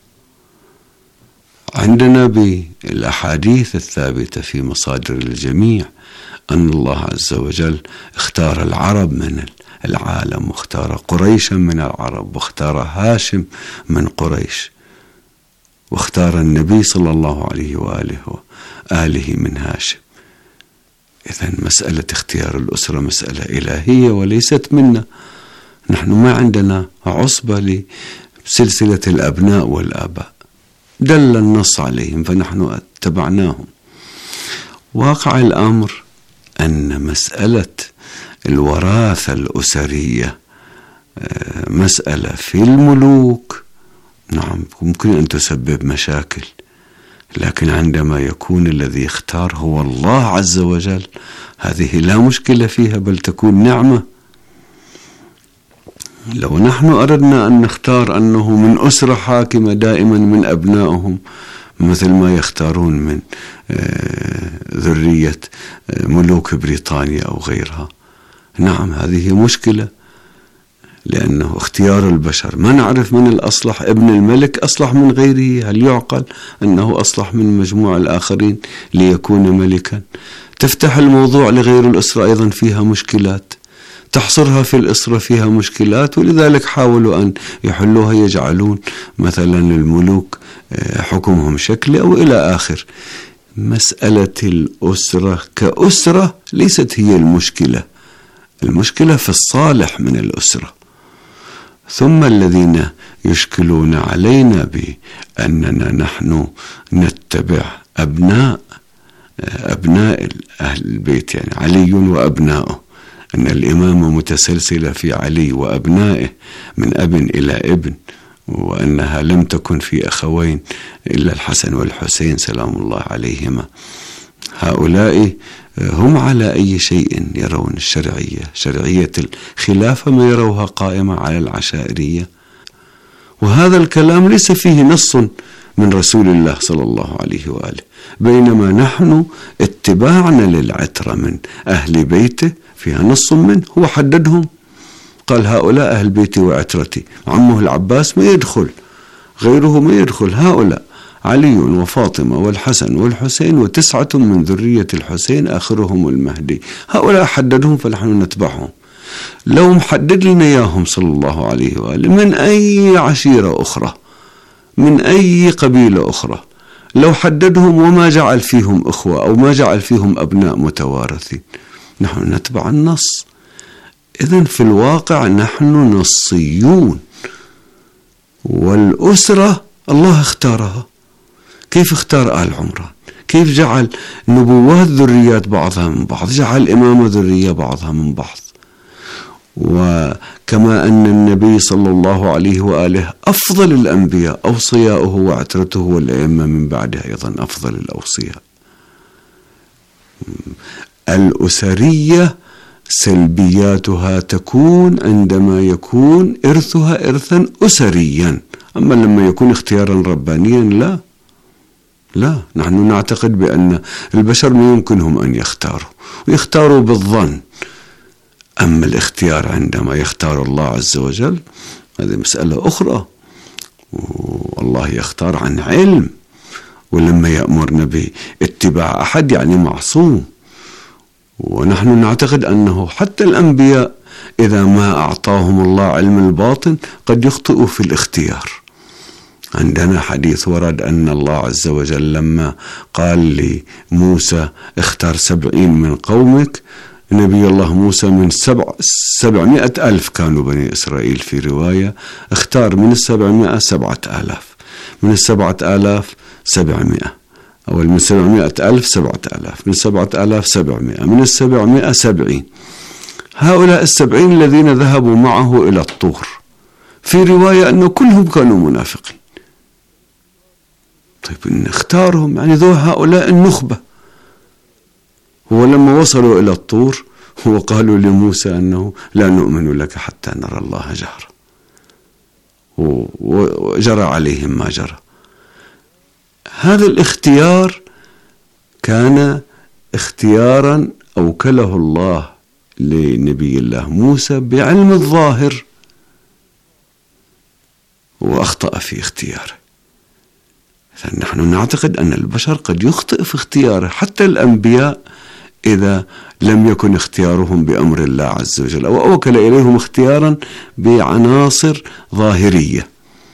عندنا بالأحاديث الثابتة في مصادر الجميع أن الله عز وجل اختار العرب من العالم، واختار قريشا من العرب، واختار هاشم من قريش، واختار النبي صلى الله عليه وآله وآله من هاشم. إذن مسألة اختيار الأسرة مسألة إلهية وليست منا. نحن ما عندنا عصبة لسلسلة الأبناء والآباء، دل النص عليهم فنحن اتبعناهم. واقع الأمر أن مسألة الوراثة الأسرية مسألة في الملوك، نعم، ممكن أن تسبب مشاكل، لكن عندما يكون الذي اختار هو الله عز وجل هذه لا مشكلة فيها، بل تكون نعمة. لو نحن أردنا أن نختار أنه من أسرة حاكمة دائما من أبنائهم مثل ما يختارون من ذرية ملوك بريطانيا أو غيرها، نعم هذه مشكلة، لأنه اختيار البشر ما نعرف من الأصلح. ابن الملك أصلح من غيره، هل يعقل أنه أصلح من مجموع الآخرين ليكون ملكا؟ تفتح الموضوع لغير الأسرة أيضا فيها مشكلات، تحصرها في الأسرة فيها مشكلات، ولذلك حاولوا أن يحلوها، يجعلون مثلا الملوك حكمهم شكلي أو إلى آخر. مسألة الأسرة كأسرة ليست هي المشكلة، المشكلة في الصالح من الأسرة. ثم الذين يشكلون علينا بأننا نحن نتبع أبناء أبناء أهل البيت، يعني علي وأبنائه، أن الإمامة متسلسلة في علي وأبنائه من أب إلى ابن، وأنها لم تكن في أخوين إلا الحسن والحسين سلام الله عليهما. هؤلاء هم على أي شيء يرون الشرعية، شرعية الخلافة ما يروها قائمة على العشائرية، وهذا الكلام ليس فيه نص من رسول الله صلى الله عليه وآله، بينما نحن اتباعنا للعترة من أهل بيته فيها نص منه، هو حددهم، قال هؤلاء أهل بيتي وعترتي. عمه العباس ما يدخل، غيره ما يدخل، هؤلاء علي وفاطمة والحسن والحسين وتسعة من ذرية الحسين آخرهم المهدي، هؤلاء حددهم فنحن نتبعهم. لو محدد لنا إياهم صلى الله عليه وآله من أي عشيرة أخرى، من أي قبيلة أخرى، لو حددهم وما جعل فيهم أخوة أو ما جعل فيهم أبناء متوارثين، نحن نتبع النص. إذن في الواقع نحن نصيون، والأسرة الله اختارها. كيف اختار آل عمران؟ كيف جعل نبوات ذريات بعضها من بعض، جعل إمامة ذرية بعضها من بعض. وكما أن النبي صلى الله عليه وآله أفضل الأنبياء، أوصياؤه وعترته والأئمة من بعده أيضا أفضل الأوصياء. الأسرية سلبياتها تكون عندما يكون إرثها إرثا أسريا، أما لما يكون اختيارا ربانيا لا لا نحن نعتقد بأن البشر ما يمكنهم أن يختاروا، ويختاروا بالظن. أما الاختيار عندما يختار الله عز وجل هذه مسألة أخرى، والله يختار عن علم، ولما يأمرنا باتباع أحد يعني معصوم. ونحن نعتقد أنه حتى الأنبياء إذا ما أعطاهم الله علم الباطن قد يخطئوا في الاختيار. عندنا حديث ورد أن الله عز وجل لما قال لموسى اختار سبعين من قومك، نبي الله موسى من سبع سبعمائة ألف كانوا بني إسرائيل في رواية، اختار من السبعمائة سبعة آلاف، من السبعة آلاف سبعمائة، أو من سبعمائة ألف سبعة آلاف، من سبعة آلاف سبعمائة، من السبعمائة سبعين. هؤلاء السبعين الذين ذهبوا معه إلى الطور، في رواية أنه كلهم كانوا منافقين. طيب إن اختارهم يعني ذو هؤلاء النخبة. هو لما وصلوا إلى الطور وقالوا لموسى أنه لا نؤمن لك حتى نرى الله جهرا، وجرى عليهم ما جرى. هذا الاختيار كان اختيارا أوكله الله لنبي الله موسى بعلم الظاهر، وأخطأ في اختياره. نحن نعتقد أن البشر قد يخطئ في اختياره، حتى الأنبياء إذا لم يكن اختيارهم بأمر الله عز وجل، أو أوكل إليهم اختيارا بعناصر ظاهرية.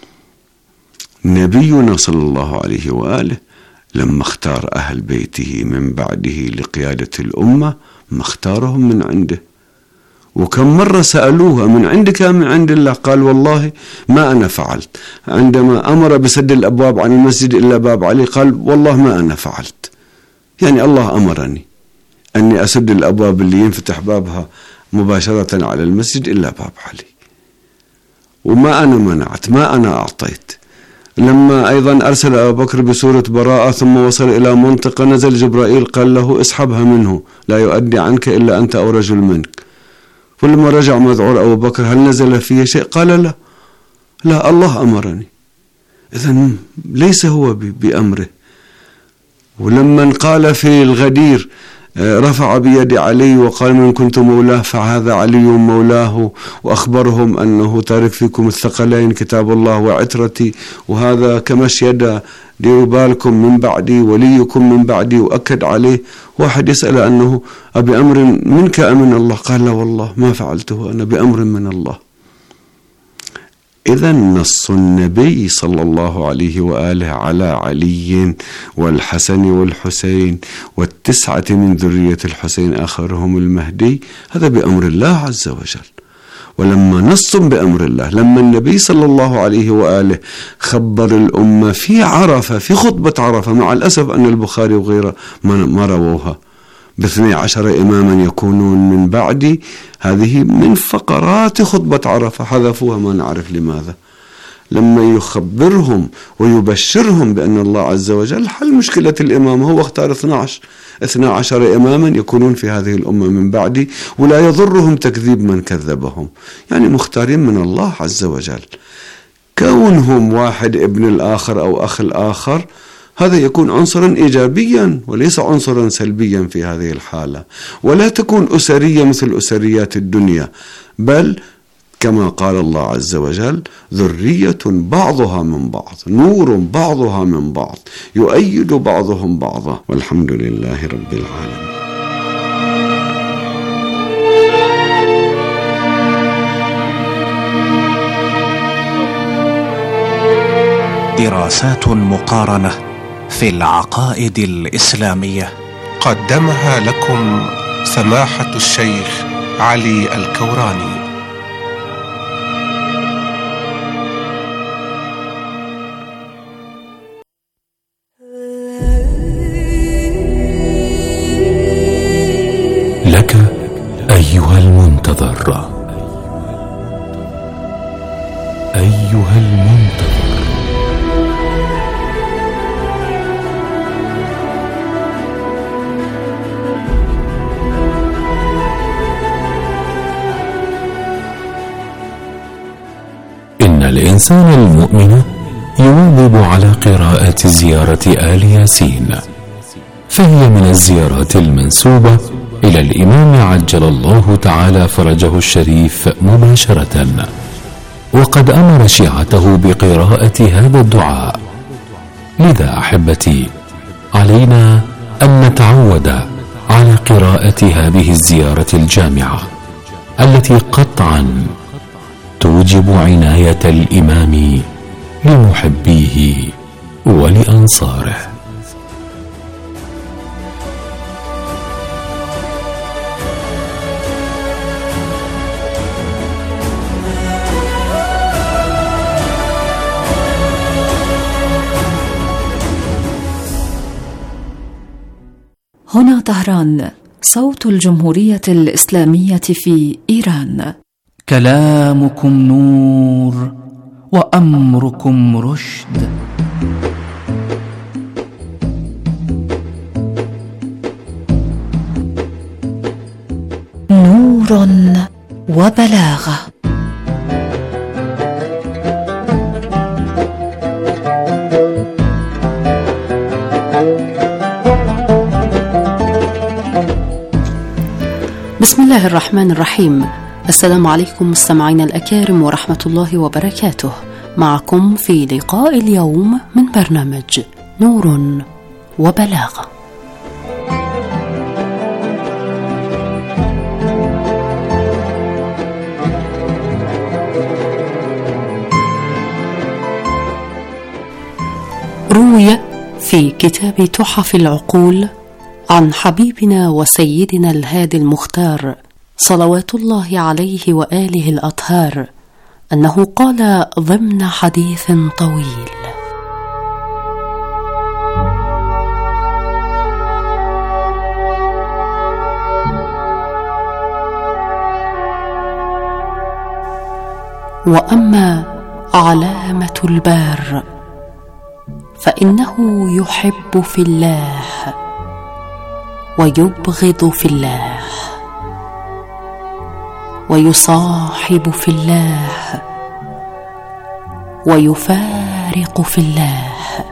نبينا صلى الله عليه وآله لما اختار أهل بيته من بعده لقيادة الأمة ما اختارهم من عنده، وكم مرة سألوها من عندك من عند الله، قال والله ما أنا فعلت. عندما أمر بسد الأبواب عن المسجد إلا باب علي قال والله ما أنا فعلت، يعني الله أمرني أني أسد الأبواب اللي ينفتح بابها مباشرة على المسجد إلا باب علي، وما أنا منعت، ما أنا أعطيت. لما أيضا أرسل أبو بكر بسورة براءة ثم وصل إلى منطقة نزل جبرائيل قال له اسحبها منه لا يؤدي عنك إلا أنت أو رجل منك. ولما رجع مذعور أبو بكر هل نزل فيه شيء؟ قال لا لا الله أمرني. إذن ليس هو بأمره. ولما قال في الغدير رفع بيد علي وقال من كنت مولاه فهذا علي مولاه، وأخبرهم أنه تارك فيكم الثقلين كتاب الله وعترتي، وهذا كمش يد ديروا بالكم من بعدي وليكم من بعدي، وأكد عليه. واحد يسأل أنه أبي أمر منك أم من الله؟ قال لا والله ما فعلته، أنا بأمر من الله. إذا نص النبي صلى الله عليه وآله على علي والحسن والحسين والتسعة من ذرية الحسين آخرهم المهدي هذا بأمر الله عز وجل. ولما نص بأمر الله، لما النبي صلى الله عليه وآله خبر الأمة في عرفة في خطبة عرفة، مع الأسف أن البخاري وغيره ما رووها، باثني عشر إماما يكونون من بعدي، هذه من فقرات خطبة عرفة حذفوها ما نعرف لماذا. لما يخبرهم ويبشرهم بأن الله عز وجل حل مشكلة الإمام، هو اختار اثني عشر إماما يكونون في هذه الأمة من بعدي ولا يضرهم تكذيب من كذبهم، يعني مختارين من الله عز وجل. كونهم واحد ابن الآخر أو أخ الآخر هذا يكون عنصرا إيجابيا وليس عنصرا سلبيا في هذه الحالة، ولا تكون أسرية مثل أسريات الدنيا، بل كما قال الله عز وجل ذرية بعضها من بعض، نور بعضها من بعض، يؤيد بعضهم بعضا، والحمد لله رب العالمين. دراسات مقارنة في العقائد الإسلامية قدمها لكم سماحة الشيخ علي الكوراني. لك أيها المنتظر، أيها المنتظر، إن الإنسان المؤمن يواظب على قراءة زيارة آل ياسين، فهي من الزيارات المنسوبة إلى الإمام عجل الله تعالى فرجه الشريف مباشرة، وقد أمر شيعته بقراءة هذا الدعاء. لذا أحبتي علينا أن نتعود على قراءة هذه الزيارة الجامعة التي قطعا توجب عناية الإمام لمحبيه ولأنصاره. هنا طهران، صوت الجمهورية الإسلامية في إيران. كلامكم نور وأمركم رشد. نور وبلاغة. بسم الله الرحمن الرحيم. السلام عليكم مستمعينا الأكارم ورحمة الله وبركاته. معكم في لقاء اليوم من برنامج نور وبلاغة. روي في كتاب تحف العقول عن حبيبنا وسيدنا الهادي المختار صلوات الله عليه وآله الأطهار أنه قال ضمن حديث طويل: وأما علامة البار فإنه يحب في الله ويبغض في الله، ويصاحب في الله ويفارق في الله،